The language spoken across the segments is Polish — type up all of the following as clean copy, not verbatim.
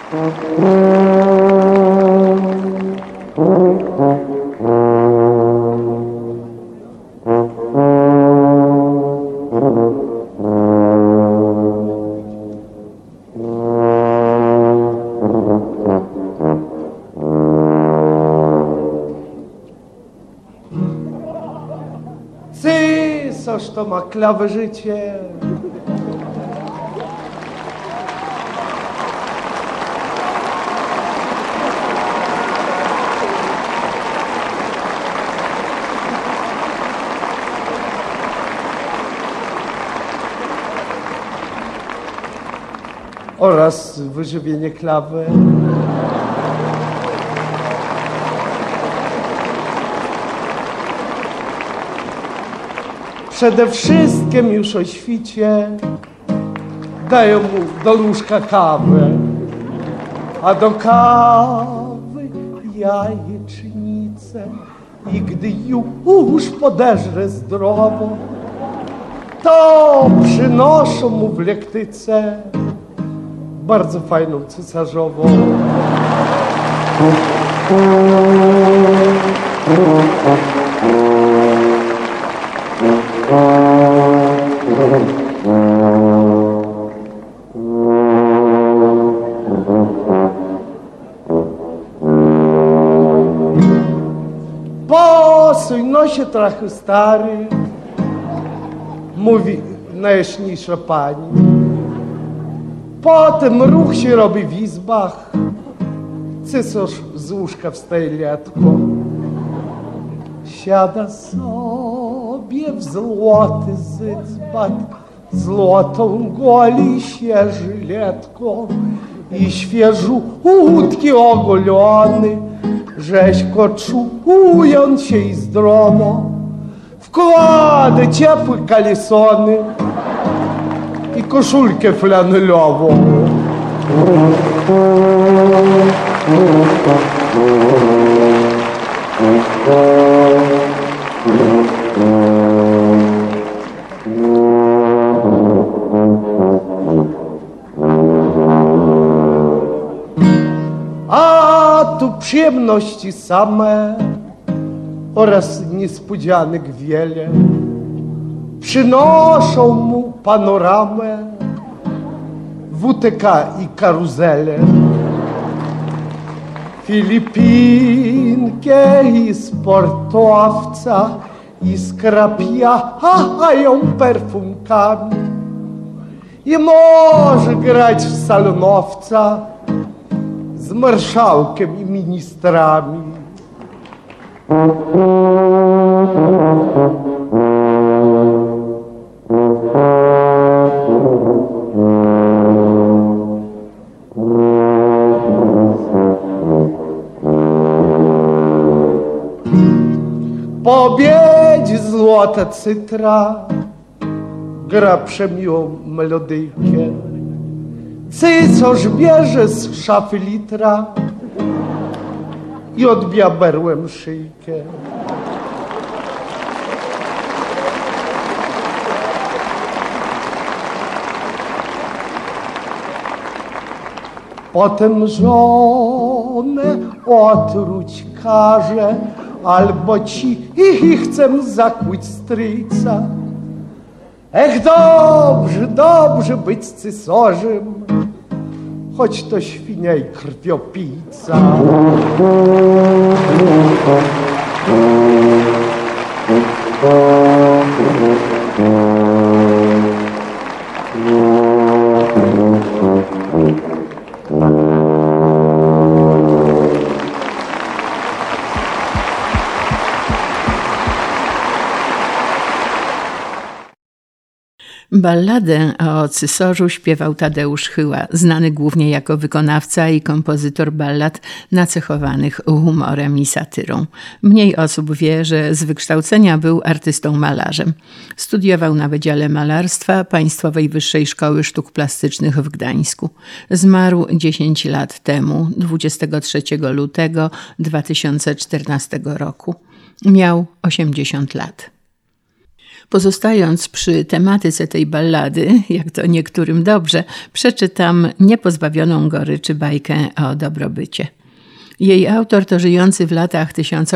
Coż to ma klawe życie. Oraz wyżywienie klawy. Przede wszystkim już o świcie dają mu do łóżka kawę, a do kawy jajecznicę. I gdy już podeżre zdrowo, to przynoszą mu w lektyce bardzo fajną cesarzową. Posuń, no się trochę stary, mówi najjaśniejsza pani. Potem ruch się robi w izbach, cesarz z łóżka wstaje liatko, siada sobie w złoty zycbat, złotą goli się żyletką i świeżutki ogolony, rzeźko czując się i zdrowo, wkłada ciepłe kalesony i koszulkę flanelową. A tu przyjemności same oraz niespodzianek wiele przynoszą mu panoramę, WTK i karuzelę, Filipinkę i sportowca i skrapiają perfumkami i może grać w salonowca z marszałkiem i ministrami. Po obiedzie złota cytra gra przemiłą melodyjkę. Cesarz bierze z szafy litra i odbija berłem szyjkę. Potem żonę otruć każe, albo ci chcę zakłuć stryjca. Ech, dobrze, dobrze być cesarzem, choć to świnia i krwiopijca. Balladę o cesarzu śpiewał Tadeusz Chyła, znany głównie jako wykonawca i kompozytor ballad nacechowanych humorem i satyrą. Mniej osób wie, że z wykształcenia był artystą-malarzem. Studiował na Wydziale Malarstwa Państwowej Wyższej Szkoły Sztuk Plastycznych w Gdańsku. Zmarł 10 lat temu, 23 lutego 2014 roku. Miał 80 lat. Pozostając przy tematyce tej ballady, jak to niektórym dobrze, przeczytam niepozbawioną goryczy bajkę o dobrobycie. Jej autor to żyjący w latach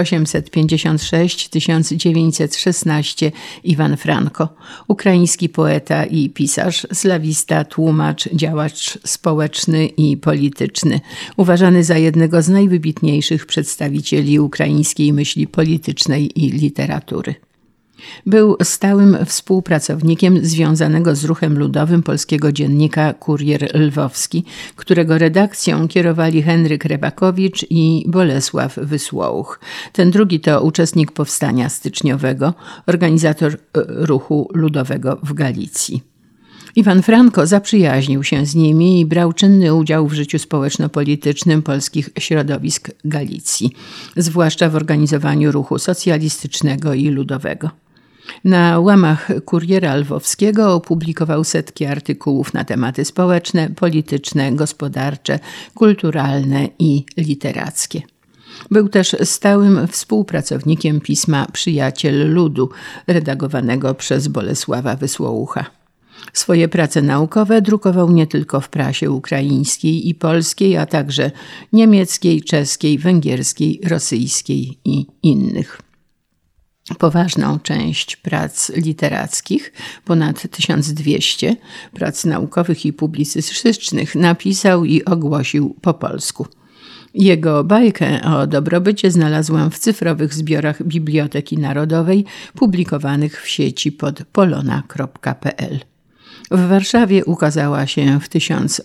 1856–1916 Iwan Franko, ukraiński poeta i pisarz, slawista, tłumacz, działacz społeczny i polityczny, uważany za jednego z najwybitniejszych przedstawicieli ukraińskiej myśli politycznej i literatury. Był stałym współpracownikiem związanego z ruchem ludowym polskiego dziennika Kurier Lwowski, którego redakcją kierowali Henryk Rybakowicz i Bolesław Wysłołuch. Ten drugi to uczestnik powstania styczniowego, organizator ruchu ludowego w Galicji. Iwan Franko zaprzyjaźnił się z nimi i brał czynny udział w życiu społeczno-politycznym polskich środowisk Galicji, zwłaszcza w organizowaniu ruchu socjalistycznego i ludowego. Na łamach Kuriera Lwowskiego opublikował setki artykułów na tematy społeczne, polityczne, gospodarcze, kulturalne i literackie. Był też stałym współpracownikiem pisma Przyjaciel Ludu, redagowanego przez Bolesława Wysłołucha. Swoje prace naukowe drukował nie tylko w prasie ukraińskiej i polskiej, a także niemieckiej, czeskiej, węgierskiej, rosyjskiej i innych. Poważną część prac literackich, ponad 1200 prac naukowych i publicystycznych, napisał i ogłosił po polsku. Jego bajkę o dobrobycie znalazłam w cyfrowych zbiorach Biblioteki Narodowej, publikowanych w sieci pod polona.pl. W Warszawie ukazała się w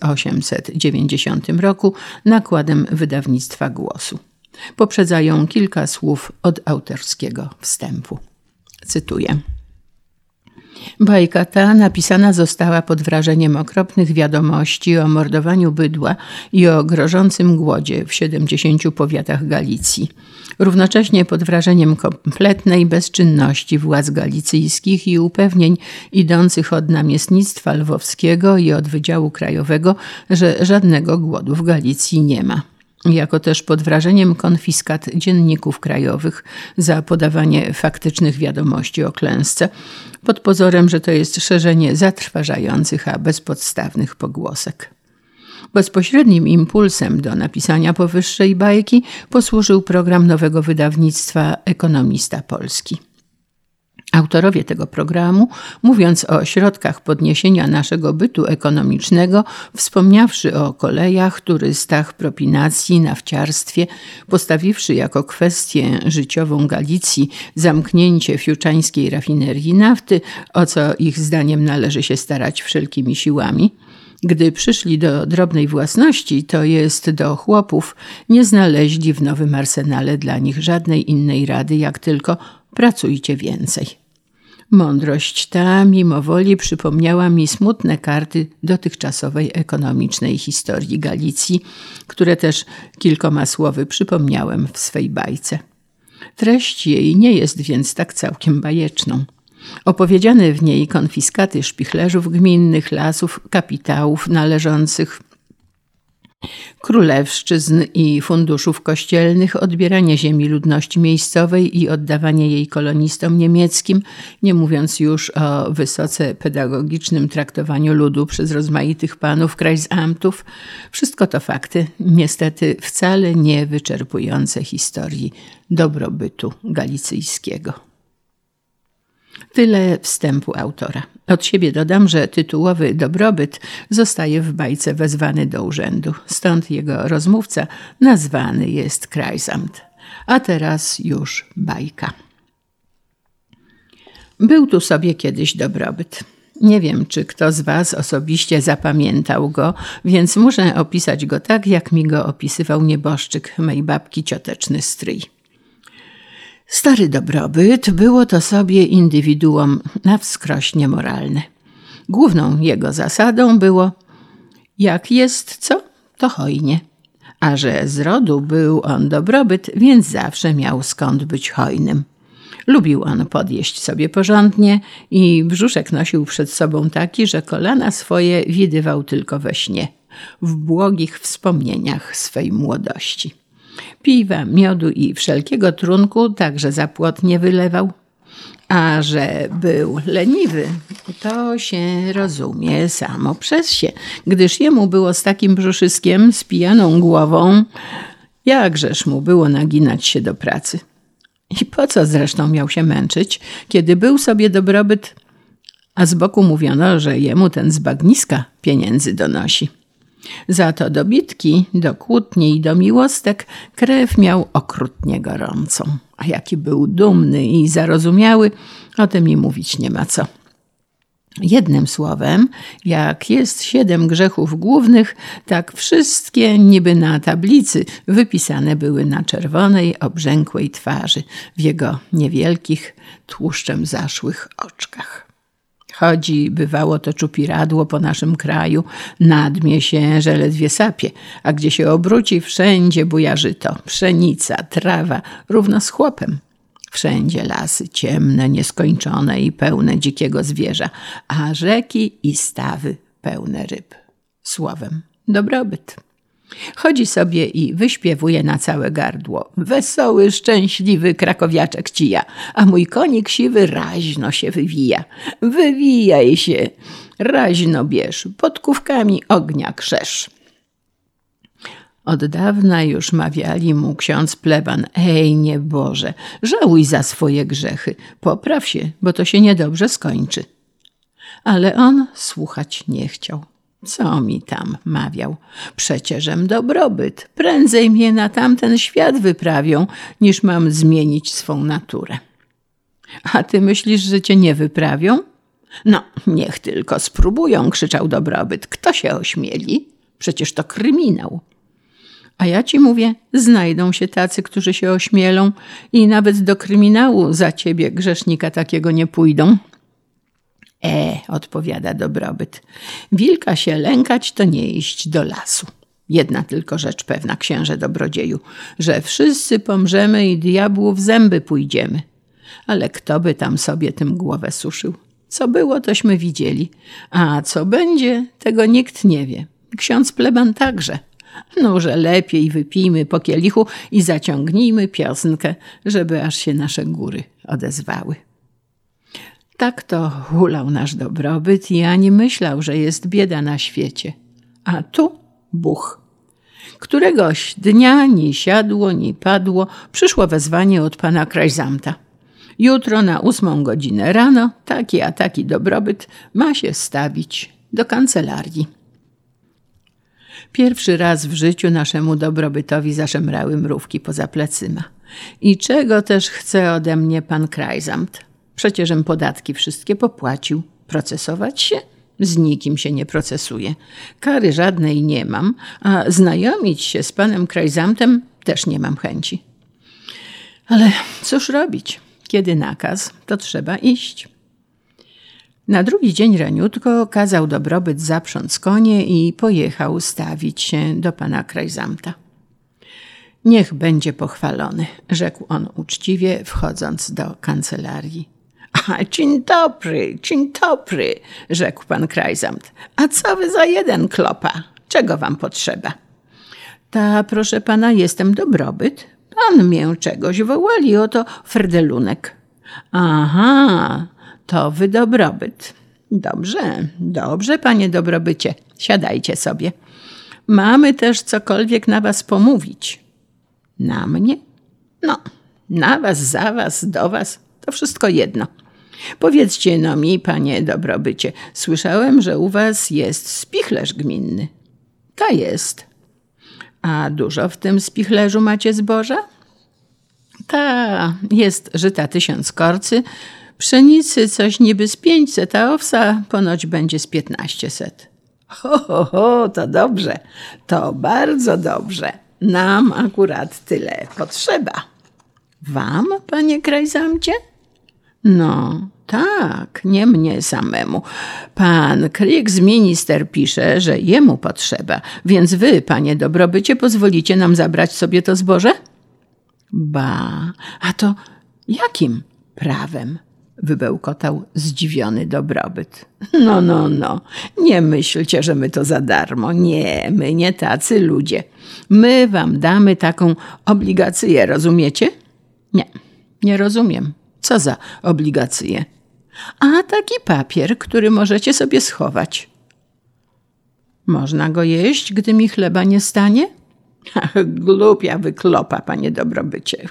1890 roku nakładem wydawnictwa Głosu. Poprzedza ją kilka słów od autorskiego wstępu. Cytuję. Bajka ta napisana została pod wrażeniem okropnych wiadomości o mordowaniu bydła i o grożącym głodzie w 70 powiatach Galicji. Równocześnie pod wrażeniem kompletnej bezczynności władz galicyjskich i upewnień idących od namiestnictwa lwowskiego i od Wydziału Krajowego, że żadnego głodu w Galicji nie ma. Jako też pod wrażeniem konfiskat dzienników krajowych za podawanie faktycznych wiadomości o klęsce, pod pozorem, że to jest szerzenie zatrważających, a bezpodstawnych pogłosek. Bezpośrednim impulsem do napisania powyższej bajki posłużył program nowego wydawnictwa Ekonomista Polski. Autorowie tego programu, mówiąc o środkach podniesienia naszego bytu ekonomicznego, wspomniawszy o kolejach, turystach, propinacji, nafciarstwie, postawiwszy jako kwestię życiową Galicji zamknięcie fiuczańskiej rafinerii nafty, o co ich zdaniem należy się starać wszelkimi siłami, gdy przyszli do drobnej własności, to jest do chłopów, nie znaleźli w nowym arsenale dla nich żadnej innej rady, jak tylko pracujcie więcej. Mądrość ta mimowoli przypomniała mi smutne karty dotychczasowej ekonomicznej historii Galicji, które też kilkoma słowy przypomniałem w swej bajce. Treść jej nie jest więc tak całkiem bajeczną. Opowiedziane w niej konfiskaty szpichlerzów gminnych, lasów, kapitałów należących królewszczyzn i funduszów kościelnych, odbieranie ziemi ludności miejscowej i oddawanie jej kolonistom niemieckim, nie mówiąc już o wysoce pedagogicznym traktowaniu ludu przez rozmaitych panów Kreisamtów. Wszystko to fakty, niestety wcale nie wyczerpujące historii dobrobytu galicyjskiego. Tyle wstępu autora. Od siebie dodam, że tytułowy dobrobyt zostaje w bajce wezwany do urzędu. Stąd jego rozmówca nazwany jest Kreisamt. A teraz już bajka. Był tu sobie kiedyś dobrobyt. Nie wiem, czy kto z was osobiście zapamiętał go, więc muszę opisać go tak, jak mi go opisywał nieboszczyk mej babki cioteczny stryj. Stary dobrobyt było to sobie indywiduum na wskroś niemoralne. Główną jego zasadą było jak jest co, to hojnie. A że z rodu był on dobrobyt, więc zawsze miał skąd być hojnym. Lubił on podjeść sobie porządnie i brzuszek nosił przed sobą taki, że kolana swoje widywał tylko we śnie, w błogich wspomnieniach swej młodości. Piwa, miodu i wszelkiego trunku także za płot nie wylewał, A że był leniwy, to się rozumie samo przez się, gdyż jemu było z takim brzuszyskiem, z pijaną głową, jakżeż mu było naginać się do pracy. I po co zresztą miał się męczyć, kiedy był sobie dobrobyt, a z boku mówiono, że jemu ten z bagniska pieniędzy donosi. Za to do bitki, do kłótni i do miłostek krew miał okrutnie gorącą. A jaki był dumny i zarozumiały, o tym i mówić nie ma co. Jednym słowem, jak jest 7 grzechów głównych, tak wszystkie niby na tablicy wypisane były na czerwonej, obrzękłej twarzy, w jego niewielkich, tłuszczem zaszłych oczkach. Chodzi, bywało to czupiradło po naszym kraju, nadmie się, że ledwie sapie, a gdzie się obróci, wszędzie buja żyto, pszenica, trawa, równo z chłopem. Wszędzie lasy ciemne, nieskończone i pełne dzikiego zwierza, a rzeki i stawy pełne ryb. Słowem, dobrobyt. Chodzi sobie i wyśpiewuje na całe gardło. Wesoły, szczęśliwy krakowiaczek cija, a mój konik siwy raźno się wywija. Wywijaj się, raźno bierz, pod kówkami ognia krzesz. Od dawna już mawiali mu ksiądz pleban: ej, nieboże, żałuj za swoje grzechy, popraw się, bo to się niedobrze skończy. Ale on słuchać nie chciał. Co mi tam mawiał? Przecieżem dobrobyt. Prędzej mnie na tamten świat wyprawią, niż mam zmienić swą naturę. A ty myślisz, że cię nie wyprawią? No, niech tylko spróbują, krzyczał dobrobyt. Kto się ośmieli? Przecież to kryminał. A ja ci mówię, znajdą się tacy, którzy się ośmielą i nawet do kryminału za ciebie, grzesznika, takiego nie pójdą. Odpowiada dobrobyt. Wilka się lękać to nie iść do lasu. Jedna tylko rzecz pewna, księże dobrodzieju, że wszyscy pomrzemy i diabłu w zęby pójdziemy. Ale kto by tam sobie tym głowę suszył? Co było, tośmy widzieli, a co będzie, tego nikt nie wie. Ksiądz pleban także. No, że lepiej wypijmy po kielichu i zaciągnijmy piosnkę, żeby aż się nasze góry odezwały. Tak to hulał nasz dobrobyt i ani myślał, że jest bieda na świecie. A tu buch. Któregoś dnia ni siadło, ni padło, przyszło wezwanie od pana Krajzamta. Jutro na 8 godzinę rano taki a taki dobrobyt ma się stawić do kancelarii. Pierwszy raz w życiu naszemu dobrobytowi zaszemrały mrówki poza plecyma. I czego też chce ode mnie pan Krajzamt? Przecieżem podatki wszystkie popłacił. Procesować się? Z nikim się nie procesuje. Kary żadnej nie mam, a znajomić się z panem Krajzamtem też nie mam chęci. Ale cóż robić? Kiedy nakaz, to trzeba iść. Na drugi dzień raniutko kazał dobrobyt zaprząc konie i pojechał stawić się do pana Krajzamta. Niech będzie pochwalony, rzekł on uczciwie, wchodząc do kancelarii. Dzień dobry, rzekł pan Krajzamt. A co wy za jeden klopa? Czego wam potrzeba? Ta, proszę pana, jestem dobrobyt. Pan mię czegoś wołali, oto frdelunek. Aha, to wy dobrobyt. Dobrze, panie dobrobycie, siadajcie sobie. Mamy też cokolwiek na was pomówić. Na mnie? No, na was, za was, do was, to wszystko jedno. Powiedzcie no mi, panie dobrobycie, słyszałem, że u was jest spichlerz gminny. Ta jest. A dużo w tym spichlerzu macie zboża? Ta jest żyta 1000 korcy, pszenicy coś niby z 500, a owsa ponoć będzie z 1500. To dobrze, to bardzo dobrze. Nam akurat tyle potrzeba. Wam, panie Krajzamcie? No, tak, nie mnie samemu. Pan Kriegsminister pisze, że jemu potrzeba, więc wy, panie dobrobycie, pozwolicie nam zabrać sobie to zboże? Ba, a to jakim prawem? Wybełkotał zdziwiony dobrobyt. No, nie myślcie, że my to za darmo. Nie, my nie tacy ludzie. My wam damy taką obligację, rozumiecie? Nie rozumiem. Co za obligacje? A taki papier, który możecie sobie schować. Można go jeść, gdy mi chleba nie stanie? Ach, głupia wyklopa, panie dobrobycie.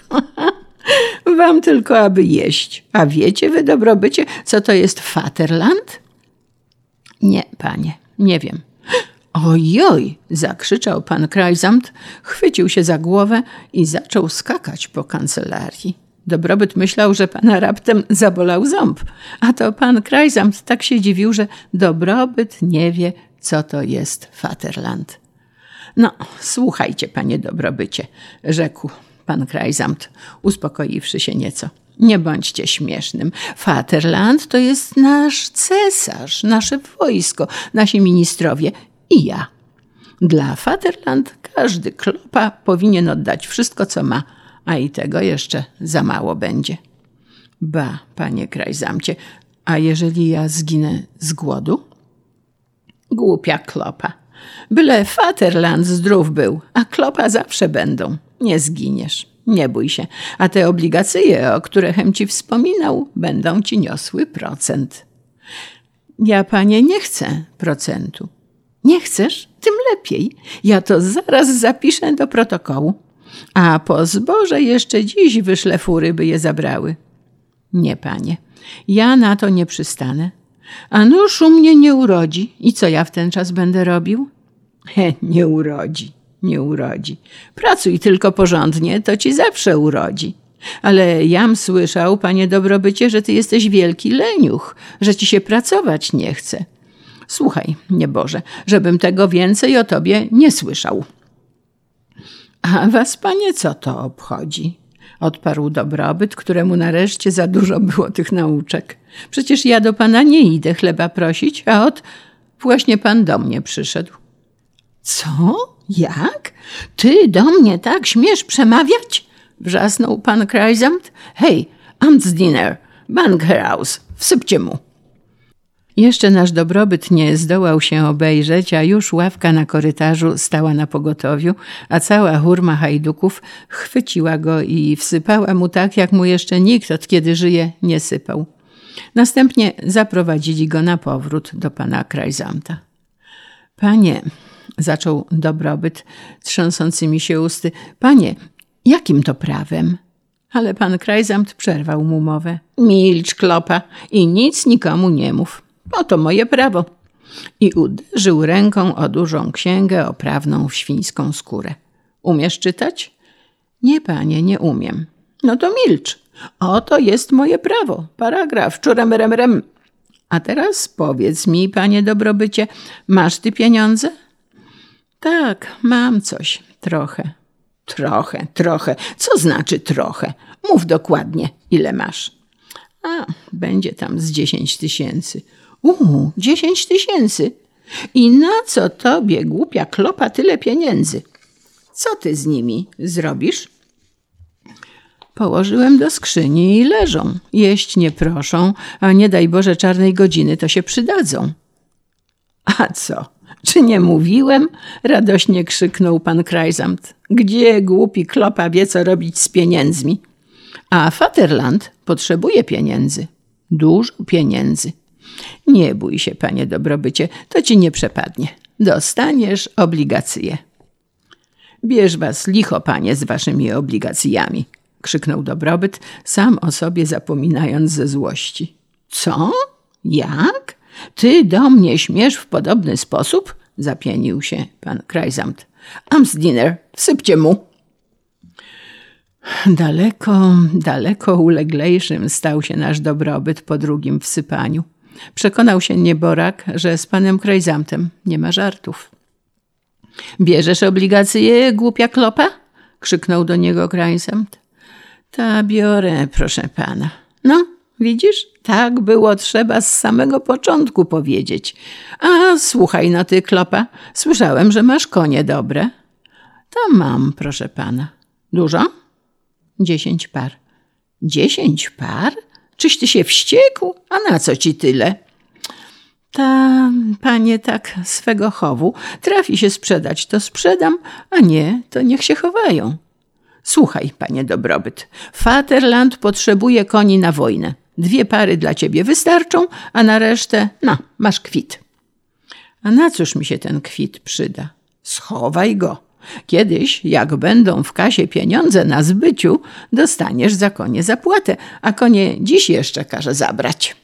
Wam tylko aby jeść. A wiecie wy, dobrobycie, co to jest Vaterland? Nie, panie, nie wiem. Ojoj, zakrzyczał pan Krajzamt, chwycił się za głowę i zaczął skakać po kancelarii. Dobrobyt myślał, że pana raptem zabolał ząb, a to pan Krajzamt tak się dziwił, że Dobrobyt nie wie, co to jest Vaterland. No, słuchajcie, panie Dobrobycie, rzekł pan Krajzamt, uspokoiwszy się nieco. Nie bądźcie śmiesznym. Vaterland to jest nasz cesarz, nasze wojsko, nasi ministrowie i ja. Dla Vaterland każdy klopa powinien oddać wszystko, co ma, a i tego jeszcze za mało będzie. Ba, panie Krajzamcie, a jeżeli ja zginę z głodu? Głupia klopa. Byle Vaterland zdrów był, a klopa zawsze będą. Nie zginiesz, nie bój się. A te obligacje, o których ci wspominał, będą ci niosły procent. Ja, panie, nie chcę procentu. Nie chcesz? Tym lepiej. Ja to zaraz zapiszę do protokołu. A po zboże jeszcze dziś wyszlę fury, by je zabrały. Nie, panie, ja na to nie przystanę. A nóż u mnie nie urodzi. I co ja w ten czas będę robił? Nie urodzi, nie urodzi. Pracuj tylko porządnie, to ci zawsze urodzi. Ale jam słyszał, panie Dobrobycie, że ty jesteś wielki leniuch, że ci się pracować nie chce. Słuchaj, nieboże, żebym tego więcej o tobie nie słyszał. A was, panie, co to obchodzi? Odparł Dobrobyt, któremu nareszcie za dużo było tych nauczek. Przecież ja do pana nie idę chleba prosić, a właśnie pan do mnie przyszedł. Co? Jak? Ty do mnie tak śmiesz przemawiać? Wrzasnął pan Krajzamt. Hej, Amtsdiener, Bankhaus, wsypcie mu. Jeszcze nasz Dobrobyt nie zdołał się obejrzeć, a już ławka na korytarzu stała na pogotowiu, a cała hurma hajduków chwyciła go i wsypała mu tak, jak mu jeszcze nikt, od kiedy żyje, nie sypał. Następnie zaprowadzili go na powrót do pana Krajzamta. Panie, zaczął Dobrobyt trząsącymi się usty, panie, jakim to prawem? Ale pan Krajzamt przerwał mu mowę. Milcz, klopa, i nic nikomu nie mów. Oto moje prawo. I uderzył ręką o dużą księgę oprawną w świńską skórę. Umiesz czytać? Nie, panie, nie umiem. No to milcz. Oto jest moje prawo. Paragraf. Czurem. A teraz powiedz mi, panie Dobrobycie, masz ty pieniądze? Tak, mam coś. Trochę. Trochę. Co znaczy trochę? Mów dokładnie, ile masz. A, będzie tam z 10 000. 10 000. I na co tobie, głupia klopa, tyle pieniędzy? Co ty z nimi zrobisz? Położyłem do skrzyni i leżą. Jeść nie proszą, a nie daj Boże czarnej godziny, to się przydadzą. A co? Czy nie mówiłem? Radośnie krzyknął pan Krajzamt. Gdzie głupi klopa wie, co robić z pieniędzmi? A Vaterland potrzebuje pieniędzy. Dużo pieniędzy. Nie bój się, panie Dobrobycie, to ci nie przepadnie. Dostaniesz obligacje. Bierz was licho, panie, z waszymi obligacjami, krzyknął Dobrobyt, sam o sobie zapominając ze złości. Co? Jak? Ty do mnie śmiesz w podobny sposób? Zapienił się pan Krajzamt. Amtsdiener, wsypcie mu. Daleko uleglejszym stał się nasz Dobrobyt po drugim wsypaniu. Przekonał się nieborak, że z panem Krajzamtem nie ma żartów. Bierzesz obligacje, głupia klopa? Krzyknął do niego Krajzamt. Ta biorę, proszę pana. No, widzisz? Tak było trzeba z samego początku powiedzieć. A słuchaj no ty, klopa, słyszałem, że masz konie dobre. Tam mam, proszę pana. Dużo? 10 par. 10 par? Czyś ty się wściekł? A na co ci tyle? Ta, panie, tak swego chowu. Trafi się sprzedać, to sprzedam, a nie, to niech się chowają. Słuchaj, panie Dobrobyt, Vaterland potrzebuje koni na wojnę. 2 pary dla ciebie wystarczą, a na resztę, masz kwit. A na cóż mi się ten kwit przyda? Schowaj go. Kiedyś, jak będą w kasie pieniądze na zbyciu, dostaniesz za konie zapłatę, a konie dziś jeszcze każe zabrać.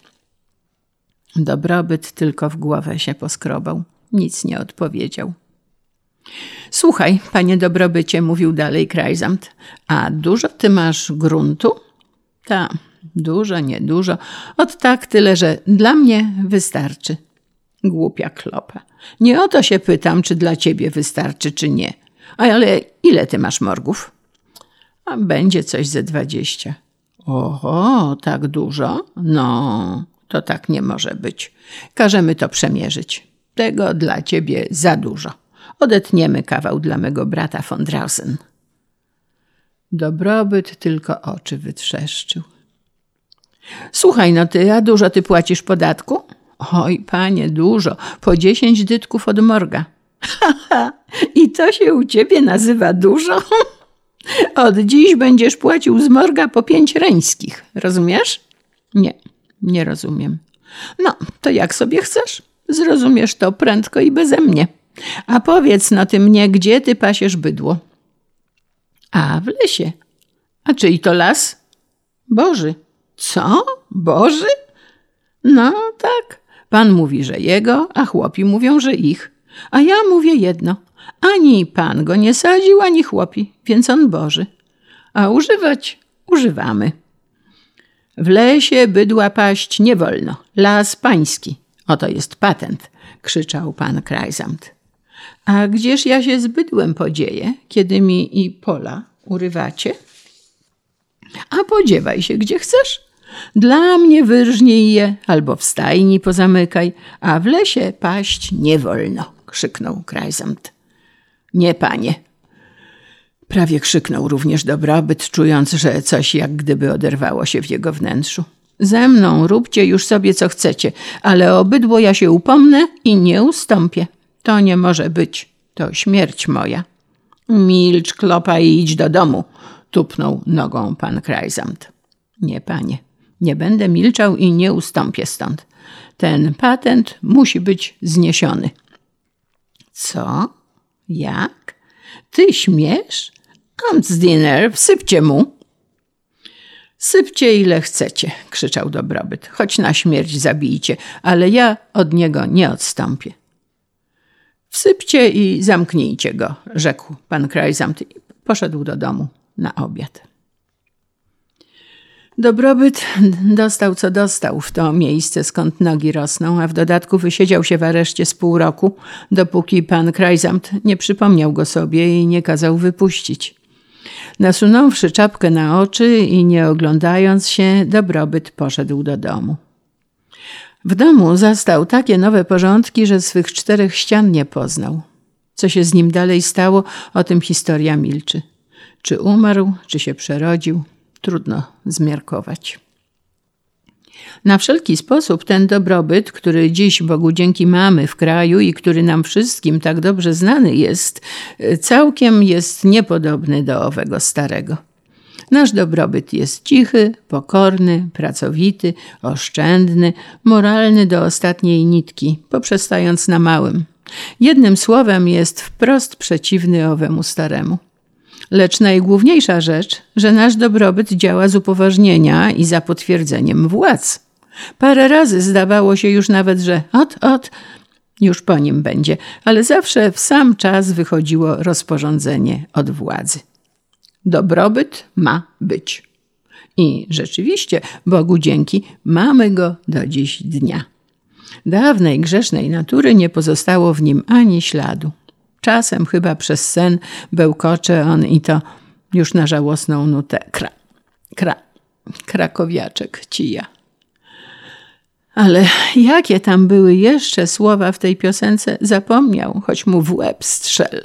Dobrobyt tylko w głowę się poskrobał. Nic nie odpowiedział. Słuchaj, panie Dobrobycie, mówił dalej Krajzamt, a dużo ty masz gruntu? Ta, dużo, niedużo. Ot tak, tyle, że dla mnie wystarczy. Głupia klopa. Nie o to się pytam, czy dla ciebie wystarczy, czy nie. Ale ile ty masz morgów? A będzie coś ze 20. Oho, tak dużo? No, to tak nie może być. Każemy to przemierzyć. Tego dla ciebie za dużo. Odetniemy kawał dla mego brata von Drausen. Dobrobyt tylko oczy wytrzeszczył. Słuchaj, no ty, a dużo ty płacisz podatku? Oj, panie, dużo. Po 10 dytków od morga. I to się u ciebie nazywa dużo? Od dziś będziesz płacił z morga po 5 reńskich. Rozumiesz? Nie rozumiem. No, to jak sobie chcesz? Zrozumiesz to prędko i beze mnie. A powiedz no ty mnie, gdzie ty pasiesz bydło? A w lesie. A czyj to las? Boży. Co? Boży? No tak. Pan mówi, że jego, a chłopi mówią, że ich. A ja mówię jedno. Ani pan go nie sadził, ani chłopi, więc on Boży. A używać używamy. W lesie bydła paść nie wolno. Las pański. Oto jest patent, krzyczał pan Krajzamt. A gdzież ja się z bydłem podzieję, kiedy mi i pola urywacie? A podziewaj się, gdzie chcesz. Dla mnie wyrżnij je, albo w stajni pozamykaj, a w lesie paść nie wolno, krzyknął Krajzamt. Nie, panie. Prawie krzyknął również Dobrobyt, czując, że coś jak gdyby oderwało się w jego wnętrzu. Ze mną róbcie już sobie co chcecie, ale o bydło ja się upomnę i nie ustąpię. To nie może być, to śmierć moja. Milcz, klopa, i idź do domu, tupnął nogą pan Krajzamt. Nie, panie, nie będę milczał i nie ustąpię stąd. Ten patent musi być zniesiony. Co? Jak? Ty śmiesz? Amtsdiener, wsypcie mu. Sypcie ile chcecie, krzyczał Dobrobyt. Choć na śmierć zabijcie, ale ja od niego nie odstąpię. Wsypcie i zamknijcie go, rzekł pan Krajzamt i poszedł do domu na obiad. Dobrobyt dostał co dostał w to miejsce, skąd nogi rosną, a w dodatku wysiedział się w areszcie z pół roku, dopóki pan Krajzamt nie przypomniał go sobie i nie kazał wypuścić. Nasunąwszy czapkę na oczy i nie oglądając się, Dobrobyt poszedł do domu. W domu zastał takie nowe porządki, że swych 4 ścian nie poznał. Co się z nim dalej stało, o tym historia milczy. Czy umarł, czy się przerodził, trudno zmiarkować. Na wszelki sposób ten Dobrobyt, który dziś Bogu dzięki mamy w kraju i który nam wszystkim tak dobrze znany jest, całkiem jest niepodobny do owego starego. Nasz Dobrobyt jest cichy, pokorny, pracowity, oszczędny, moralny do ostatniej nitki, poprzestając na małym. Jednym słowem jest wprost przeciwny owemu staremu. Lecz najgłówniejsza rzecz, że nasz Dobrobyt działa z upoważnienia i za potwierdzeniem władz. Parę razy zdawało się już nawet, że już po nim będzie, ale zawsze w sam czas wychodziło rozporządzenie od władzy. Dobrobyt ma być. I rzeczywiście, Bogu dzięki, mamy go do dziś dnia. Dawnej grzesznej natury nie pozostało w nim ani śladu. Czasem chyba przez sen bełkocze on i to już na żałosną nutę krakowiaczek cija. Ale jakie tam były jeszcze słowa w tej piosence, zapomniał, choć mu w łeb strzel.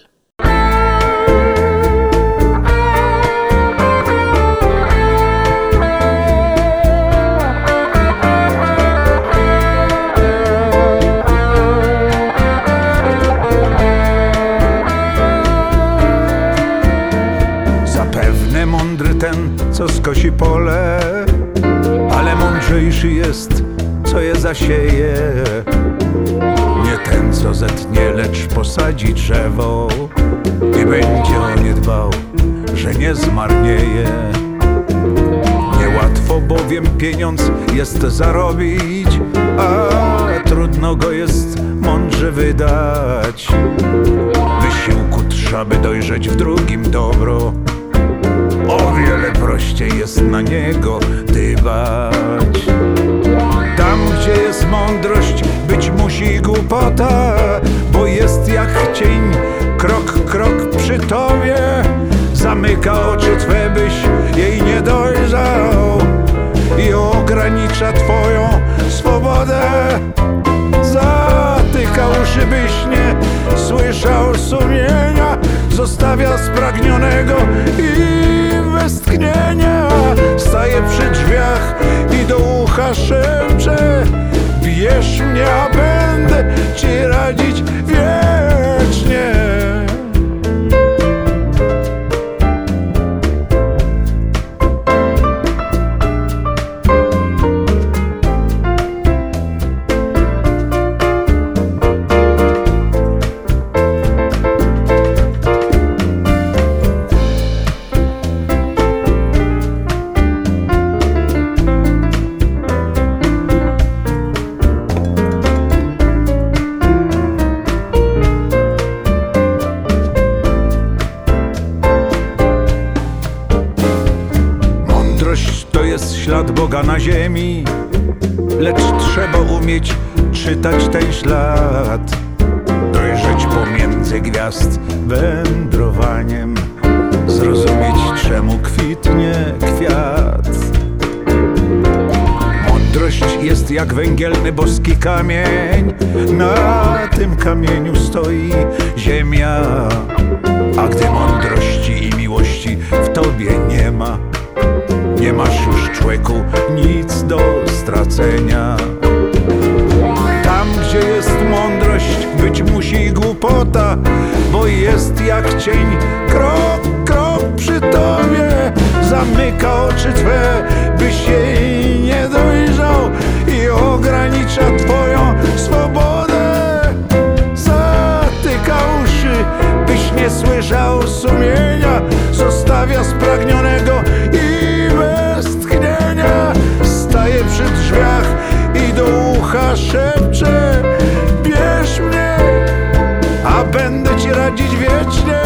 co skosi pole, ale mądrzejszy jest, co je zasieje. Nie ten, co zetnie, lecz posadzi drzewo i będzie o nie dbał, że nie zmarnieje. Niełatwo bowiem pieniądz jest zarobić, a trudno go jest mądrze wydać. Wysiłku trzeba, by dojrzeć w drugim dobro. O wiele prościej jest na niego dbać. Tam, gdzie jest mądrość, być musi głupota, bo jest jak cień, krok przy tobie. Zamyka oczy twe, byś jej nie dojrzał i ogranicza twoją swobodę. Zatyka uszy, byś nie słyszał sumienia, zostawia spragnionego i westchnienia. Staje przy drzwiach i do ucha szepcze: bierz mnie, a będę ci radzić wiecznie. Ślad Boga na ziemi, lecz trzeba umieć czytać ten ślad, dojrzeć pomiędzy gwiazd wędrowaniem, zrozumieć, czemu kwitnie kwiat. Mądrość jest jak węgielny boski kamień, na tym kamieniu stoi ziemia. A gdy mądrości i miłości w tobie nie ma, nie masz już, człowieku, nic do stracenia. Tam, gdzie jest mądrość, być musi głupota, bo jest jak cień, krok przy tobie. Zamyka oczy twe, byś jej nie dojrzał i ogranicza twoją swobodę. Zatyka uszy, byś nie słyszał sumienia, zostawia spragnionego i westchnienia. Staje przy drzwiach i do ucha szepcze: bierz mnie, a będę ci radzić wiecznie.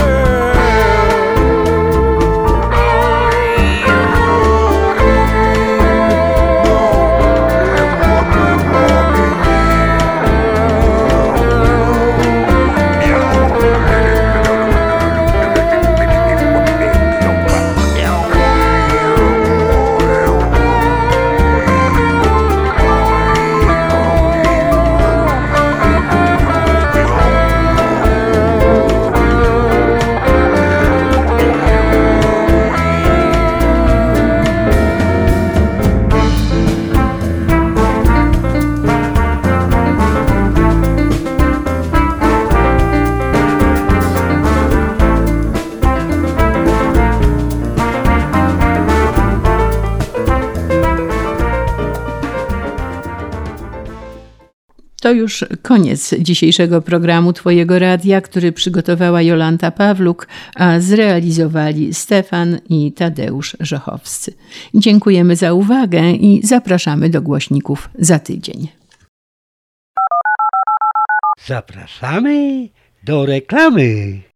To już koniec dzisiejszego programu Twojego Radia, który przygotowała Jolanta Pawluk, a zrealizowali Stefan i Tadeusz Żochowscy. Dziękujemy za uwagę i zapraszamy do głośników za tydzień. Zapraszamy do reklamy.